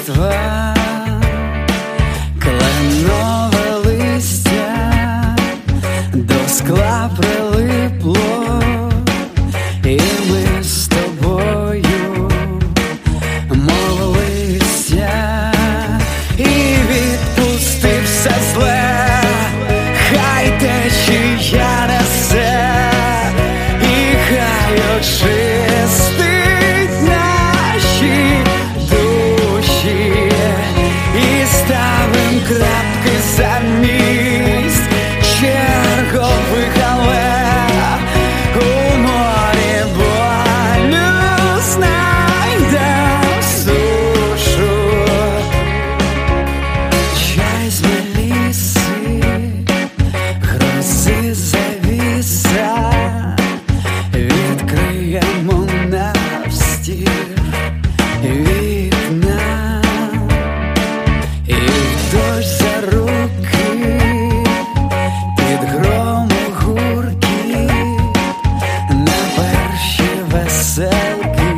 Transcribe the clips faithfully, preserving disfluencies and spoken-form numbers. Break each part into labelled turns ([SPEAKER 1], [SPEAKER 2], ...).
[SPEAKER 1] Різдва, кленове листя до скла прилипло, і ми з тобою молилися, і відпусти все зле, хай течія несе, і хай очистить наші душі, і ставим крапки замість чергових алег у морі болю, знайдем сушу. Чай з меліси, грози завіса, відкриємо навстір вікна, і вдовж за руки під гром гурки на перші веселки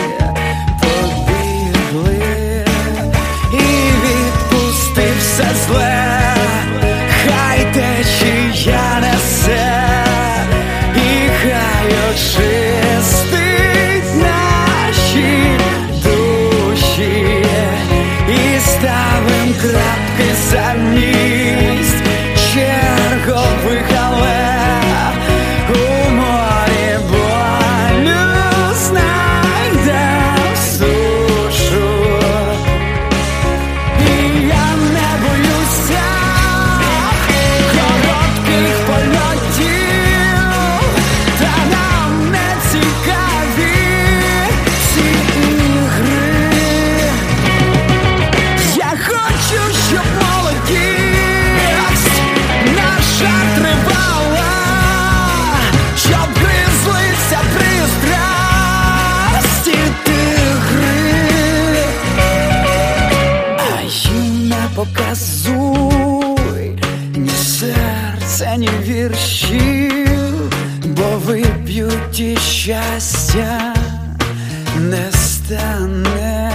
[SPEAKER 1] побігли, і відпусти все зле, хай течія несе, і хай очистить наші душі, і ставим крапки замість чергових алег у морі болю, знайдем сушу. І я не боюся коротких польотів, та нам не цікаві ці ігри. Я хочу, щоб молодість наша тривала, щоб гризлися пристрасті тигри. А їм не показуй ні серця, ні віршів, бо вип'ють і щастя не стане.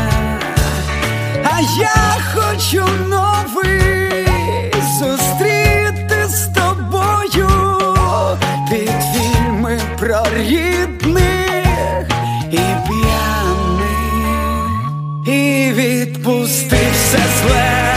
[SPEAKER 1] А я хочу новий зустріти з тобою під фільми про рідних і п'яних, і відпусти все зле,